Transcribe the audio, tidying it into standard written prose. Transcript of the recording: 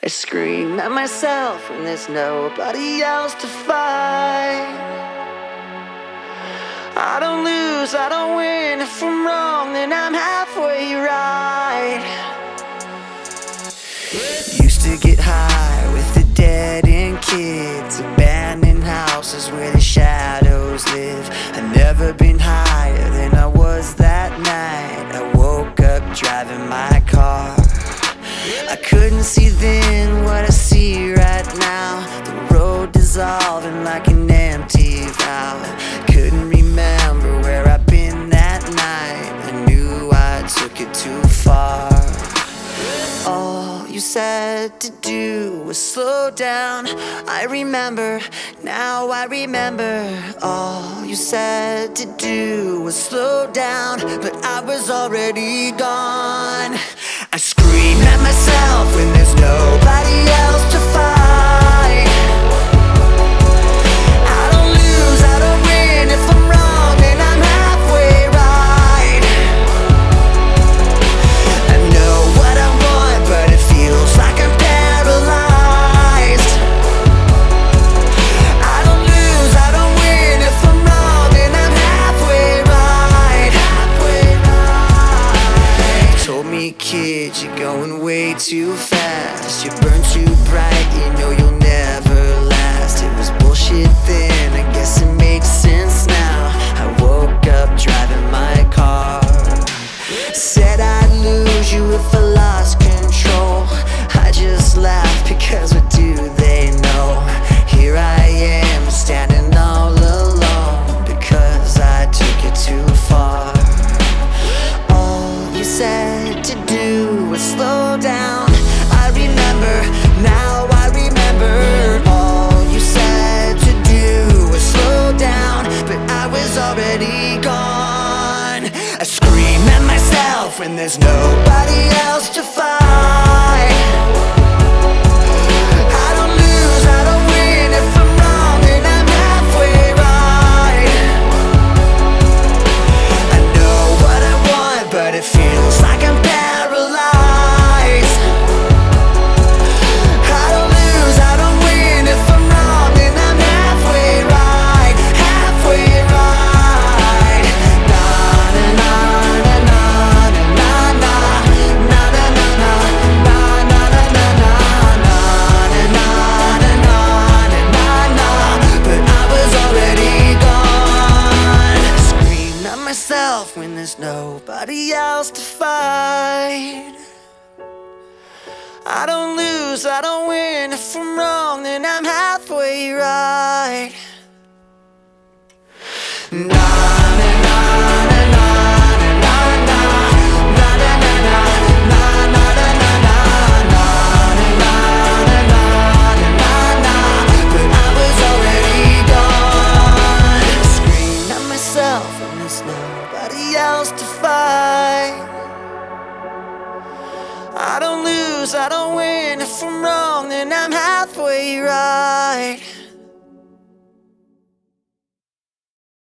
I scream at myself when there's nobody else to fight. I don't lose, I don't win. If I'm wrong, then I'm halfway right. Used to get high with the dead-end kids, abandoned houses where the shadows live. I've never been higher than I was that night. I woke up driving my car. I couldn't see then what I see right now. The road dissolving like an empty valve. Couldn't remember where I've been that night. I knew I took it too far. All you said to do was slow down. I remember, now I remember. All you said to do was slow down, but I was already gone. I scream at myself when there's nobody else to fight. I don't lose, I don't win. If I'm wrong, then I'm halfway right. I know what I want, but it feels like I'm paralyzed. I don't lose, I don't win. If I'm wrong, then I'm halfway right. Told me, kid, you're going way too fast. You burn too bright, you know you'll never last. It was bullshit then, I guess it makes sense now. I woke up driving my car. Said I'd lose you if I lost control. I just laughed because what do they know? Here I am standing all alone because I took it too far. All you said to do was slow down. I remember, now I remember. All you said to do was slow down, but I was already gone. I scream at myself when there's nobody else to fight. I don't lose, I don't win. If I'm wrong, then I'm halfway right. I know what I want, but it feels like I'm paralyzed. I don't lose, I don't win. If I'm wrong, then I'm halfway right. Halfway right. Na na na na na na na na na na na na na na na. But I was already gone. Scream at myself when there's nobody else to fight. I don't lose, I don't win. If I'm wrong, then I'm halfway right. Na na na na na na na na na na na na na na na. But I was already gone. Scream at myself when there's nobody else to fight. I don't lose, I don't win. If I'm wrong, then I'm halfway right.